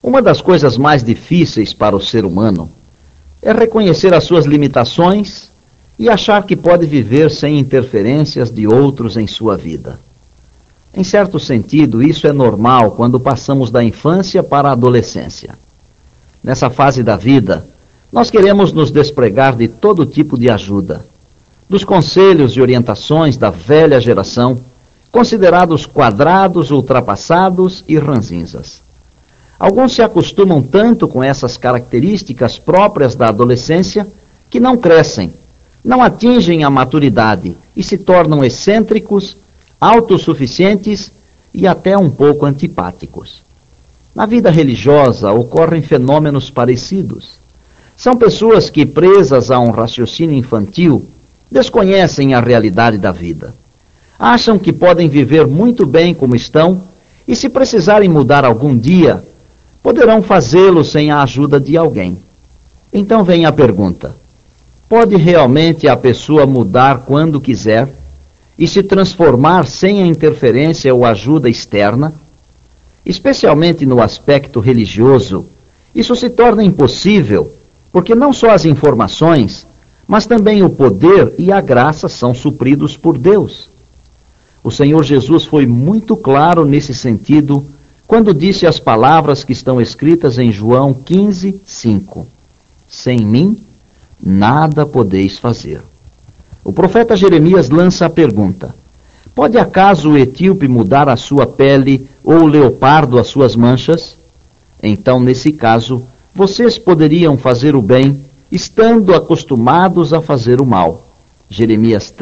Uma das coisas mais difíceis para o ser humano é reconhecer as suas limitações e achar que pode viver sem interferências de outros em sua vida. Em certo sentido, isso é normal quando passamos da infância para a adolescência. Nessa fase da vida, nós queremos nos despregar de todo tipo de ajuda, dos conselhos e orientações da velha geração, considerados quadrados, ultrapassados e ranzinzas. Alguns se acostumam tanto com essas características próprias da adolescência que não crescem, não atingem a maturidade e se tornam excêntricos, autossuficientes e até um pouco antipáticos. Na vida religiosa ocorrem fenômenos parecidos. São pessoas que, presas a um raciocínio infantil, desconhecem a realidade da vida. Acham que podem viver muito bem como estão e, se precisarem mudar algum dia, poderão fazê-lo sem a ajuda de alguém. Então vem a pergunta: pode realmente a pessoa mudar quando quiser e se transformar sem a interferência ou ajuda externa? Especialmente no aspecto religioso, isso se torna impossível, porque não só as informações, mas também o poder e a graça são supridos por Deus. O Senhor Jesus foi muito claro nesse sentido quando disse as palavras que estão escritas em João 15:5. Sem mim, nada podeis fazer. O profeta Jeremias lança a pergunta: pode acaso o etíope mudar a sua pele ou o leopardo as suas manchas? Então, nesse caso, vocês poderiam fazer o bem, estando acostumados a fazer o mal. Jeremias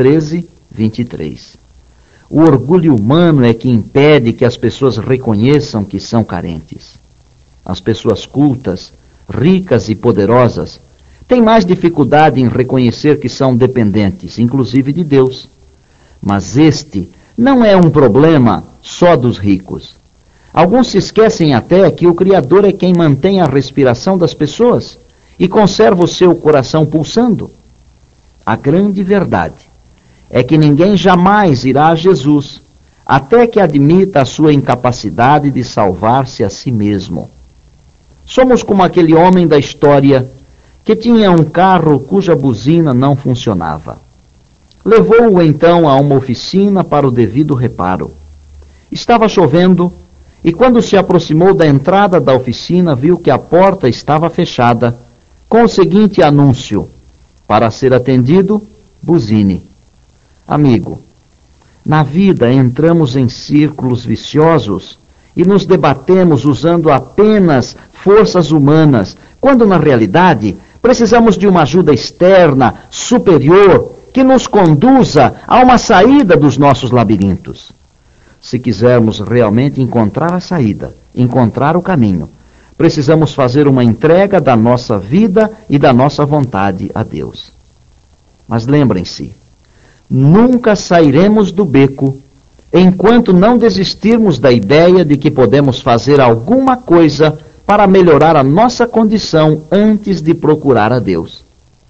13:23. O orgulho humano é que impede que as pessoas reconheçam que são carentes. As pessoas cultas, ricas e poderosas têm mais dificuldade em reconhecer que são dependentes, inclusive de Deus. Mas este não é um problema só dos ricos. Alguns se esquecem até que o Criador é quem mantém a respiração das pessoas e conserva o seu coração pulsando. A grande verdade é que ninguém jamais irá a Jesus até que admita a sua incapacidade de salvar-se a si mesmo. Somos como aquele homem da história que tinha um carro cuja buzina não funcionava. Levou-o então a uma oficina para o devido reparo. Estava chovendo e quando se aproximou da entrada da oficina viu que a porta estava fechada, com o seguinte anúncio: para ser atendido, buzine. Amigo, na vida entramos em círculos viciosos e nos debatemos usando apenas forças humanas, quando na realidade precisamos de uma ajuda externa, superior, que nos conduza a uma saída dos nossos labirintos. Se quisermos realmente encontrar a saída, encontrar o caminho, precisamos fazer uma entrega da nossa vida e da nossa vontade a Deus. Mas lembrem-se, nunca sairemos do beco enquanto não desistirmos da ideia de que podemos fazer alguma coisa para melhorar a nossa condição antes de procurar a Deus.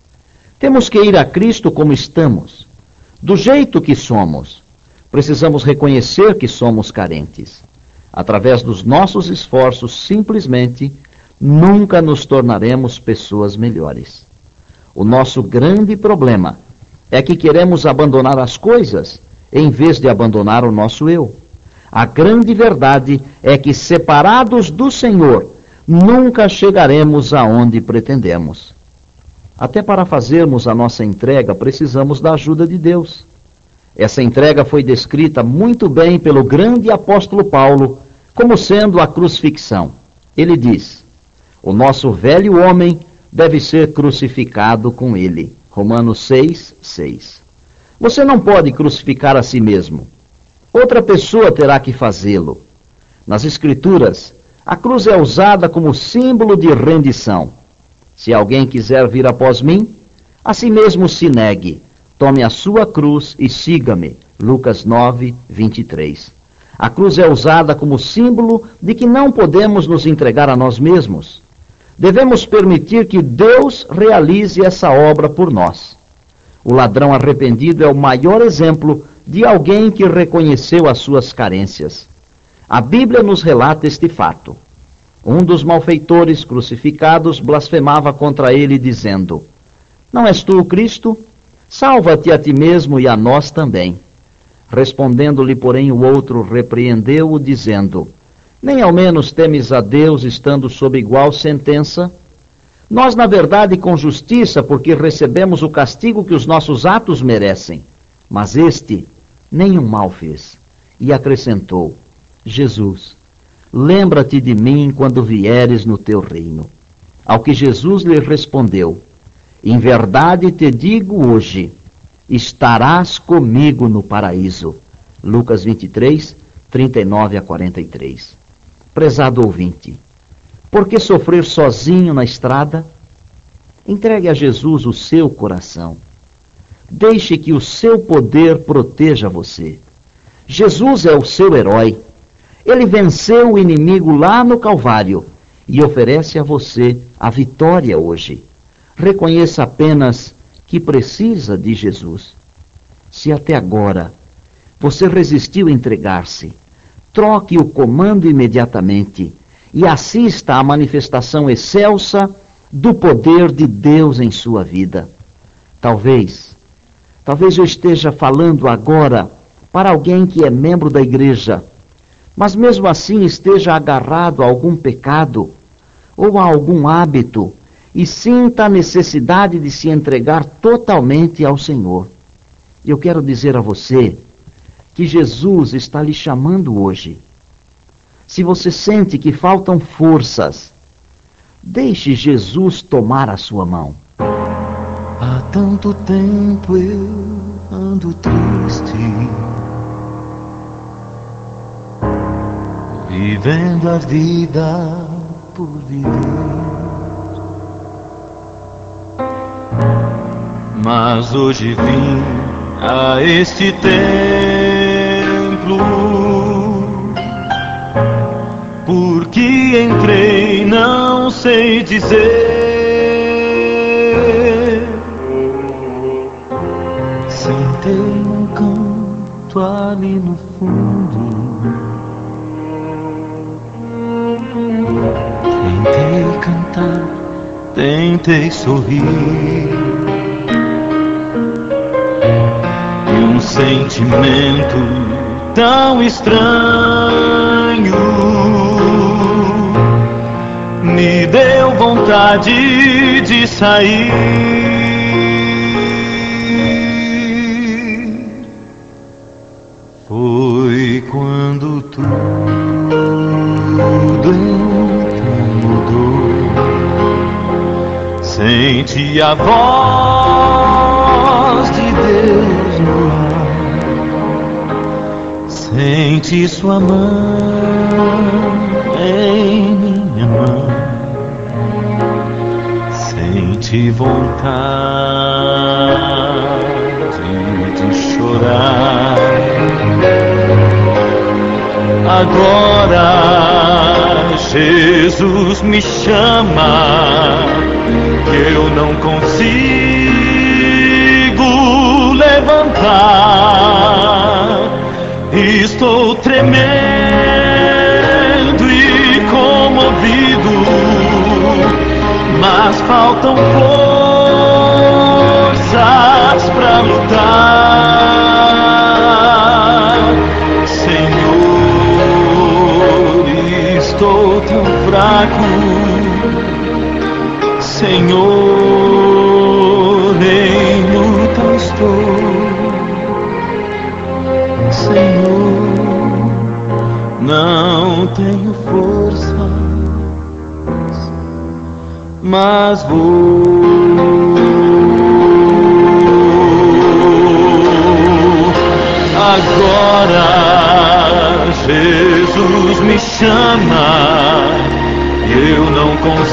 Temos que ir a Cristo como estamos, do jeito que somos. Precisamos reconhecer que somos carentes. Através dos nossos esforços, simplesmente, nunca nos tornaremos pessoas melhores. O nosso grande problema é que queremos abandonar as coisas em vez de abandonar o nosso eu. A grande verdade é que, separados do Senhor, nunca chegaremos aonde pretendemos. Até para fazermos a nossa entrega, precisamos da ajuda de Deus. Essa entrega foi descrita muito bem pelo grande apóstolo Paulo como sendo a crucifixão. Ele diz: o nosso velho homem deve ser crucificado com ele. Romanos 6:6. Você não pode crucificar a si mesmo. Outra pessoa terá que fazê-lo. Nas Escrituras, a cruz é usada como símbolo de rendição. Se alguém quiser vir após mim, a si mesmo se negue. Tome a sua cruz e siga-me. Lucas 9:23. A cruz é usada como símbolo de que não podemos nos entregar a nós mesmos. Devemos permitir que Deus realize essa obra por nós. O ladrão arrependido é o maior exemplo de alguém que reconheceu as suas carências. A Bíblia nos relata este fato. Um dos malfeitores crucificados blasfemava contra ele, dizendo: Não és tu o Cristo? Salva-te a ti mesmo e a nós também. Respondendo-lhe, porém, o outro repreendeu-o, dizendo: Nem ao menos temes a Deus, estando sob igual sentença? Nós, na verdade, com justiça, porque recebemos o castigo que os nossos atos merecem. Mas este nenhum mal fez. E acrescentou: Jesus, lembra-te de mim quando vieres no teu reino. Ao que Jesus lhe respondeu: Em verdade te digo hoje, estarás comigo no paraíso. Lucas 23, 39 a 43. Prezado ouvinte, por que sofrer sozinho na estrada? Entregue a Jesus o seu coração. Deixe que o seu poder proteja você. Jesus é o seu herói. Ele venceu o inimigo lá no Calvário e oferece a você a vitória hoje. Reconheça apenas que precisa de Jesus. Se até agora você resistiu a entregar-se, troque o comando imediatamente e assista à manifestação excelsa do poder de Deus em sua vida. Talvez eu esteja falando agora para alguém que é membro da igreja, mas mesmo assim esteja agarrado a algum pecado ou a algum hábito e sinta a necessidade de se entregar totalmente ao Senhor. Eu quero dizer a você que Jesus está lhe chamando hoje. Se você sente que faltam forças, deixe Jesus tomar a sua mão. Há tanto tempo eu ando triste, vivendo a vida por viver. Mas hoje vim a este templo, porque entrei, não sei dizer. Sentei num canto ali no fundo, tentei cantar, tentei sorrir, e um sentimento tão estranho me deu vontade de sair. Foi quando tudo então mudou. Senti a voz de Deus no ar, senti sua mão em minha mão, senti vontade de chorar. Agora Jesus me chama, eu não consigo levantar. Estou tremendo e comovido, mas faltam forças para lutar. Senhor, estou tão fraco. Senhor, nem luta estou. Senhor, não tenho forças, mas vou. Agora Jesus me chama, eu não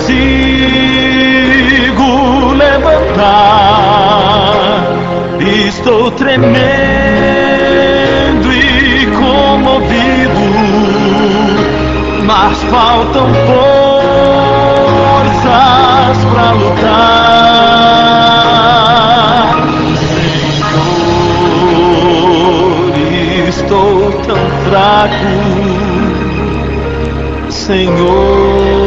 consigo levantar. Estou tremendo e comovido, mas faltam forças para lutar. Senhor, estou tão fraco. Senhor,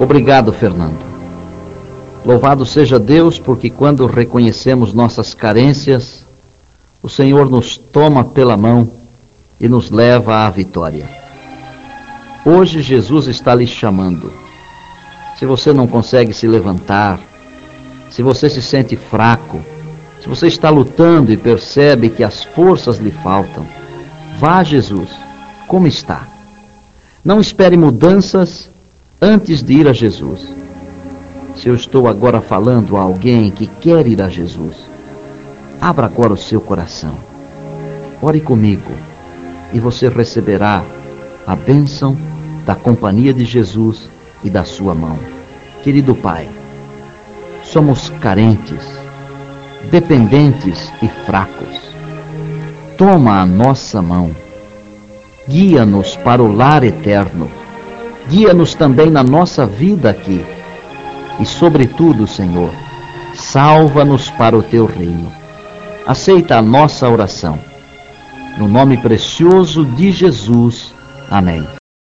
Obrigado, Fernando. Louvado seja Deus, porque quando reconhecemos nossas carências, o Senhor nos toma pela mão e nos leva à vitória. Hoje Jesus está lhe chamando. Se você não consegue se levantar, se você se sente fraco, se você está lutando e percebe que as forças lhe faltam, vá a Jesus, como está. Não espere mudanças antes de ir a Jesus. Se eu estou agora falando a alguém que quer ir a Jesus, abra agora o seu coração. Ore comigo e você receberá a bênção da companhia de Jesus e da sua mão. Querido Pai, somos carentes, dependentes e fracos. Toma a nossa mão. Guia-nos para o lar eterno. Guia-nos também na nossa vida aqui. E, sobretudo, Senhor, salva-nos para o Teu reino. Aceita a nossa oração. No nome precioso de Jesus. Amém.